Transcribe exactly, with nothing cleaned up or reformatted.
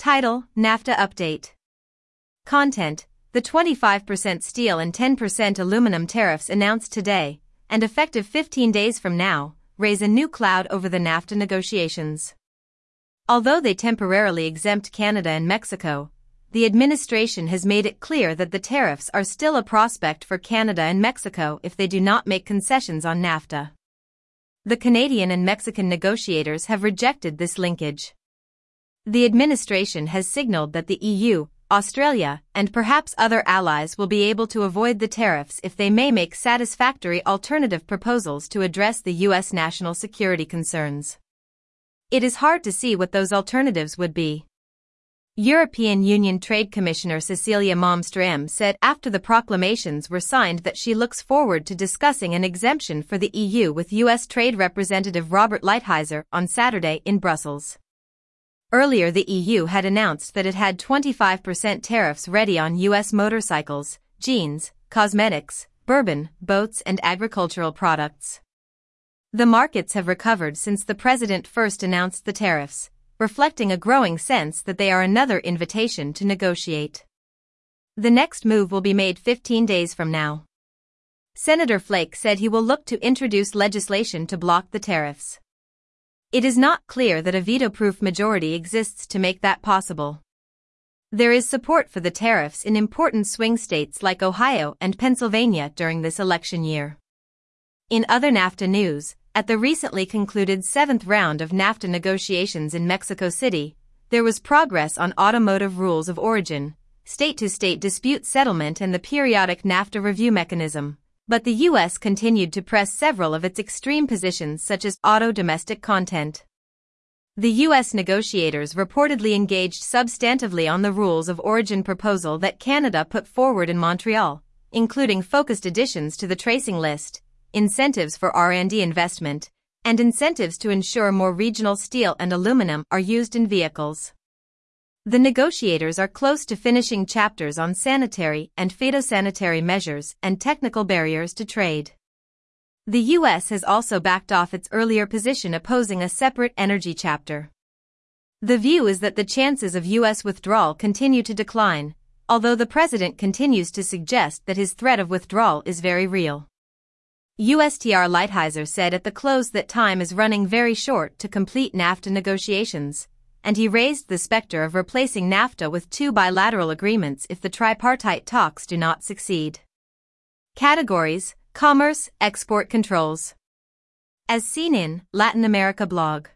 Title: NAFTA Update. Content: The twenty-five percent steel and ten percent aluminum tariffs announced today, and effective fifteen days from now, raise a new cloud over the NAFTA negotiations. Although they temporarily exempt Canada and Mexico, the administration has made it clear that the tariffs are still a prospect for Canada and Mexico if they do not make concessions on NAFTA. The Canadian and Mexican negotiators have rejected this linkage. The administration has signaled that the E U, Australia, and perhaps other allies will be able to avoid the tariffs if they may make satisfactory alternative proposals to address the U S national security concerns. It is hard to see what those alternatives would be. European Union Trade Commissioner Cecilia Malmström said after the proclamations were signed that she looks forward to discussing an exemption for the E U with U S Trade Representative Robert Lighthizer on Saturday in Brussels. Earlier, the E U had announced that it had twenty-five percent tariffs ready on U S motorcycles, jeans, cosmetics, bourbon, boats, and agricultural products. The markets have recovered since the president first announced the tariffs, reflecting a growing sense that they are another invitation to negotiate. The next move will be made fifteen days from now. Senator Flake said he will look to introduce legislation to block the tariffs. It is not clear that a veto-proof majority exists to make that possible. There is support for the tariffs in important swing states like Ohio and Pennsylvania during this election year. In other NAFTA news, at the recently concluded seventh round of NAFTA negotiations in Mexico City, there was progress on automotive rules of origin, state-to-state dispute settlement and the periodic NAFTA review mechanism, but the U S continued to press several of its extreme positions such as auto domestic content. The U S negotiators reportedly engaged substantively on the rules of origin proposal that Canada put forward in Montreal, including focused additions to the tracing list, incentives for R and D investment, and incentives to ensure more regional steel and aluminum are used in vehicles. The negotiators are close to finishing chapters on sanitary and phytosanitary measures and technical barriers to trade. The U S has also backed off its earlier position opposing a separate energy chapter. The view is that the chances of U S withdrawal continue to decline, although the president continues to suggest that his threat of withdrawal is very real. U S T R Lighthizer said at the close that time is running very short to complete NAFTA negotiations, and he raised the specter of replacing NAFTA with two bilateral agreements if the tripartite talks do not succeed. Categories: Commerce, Export Controls. As seen in Latin America blog.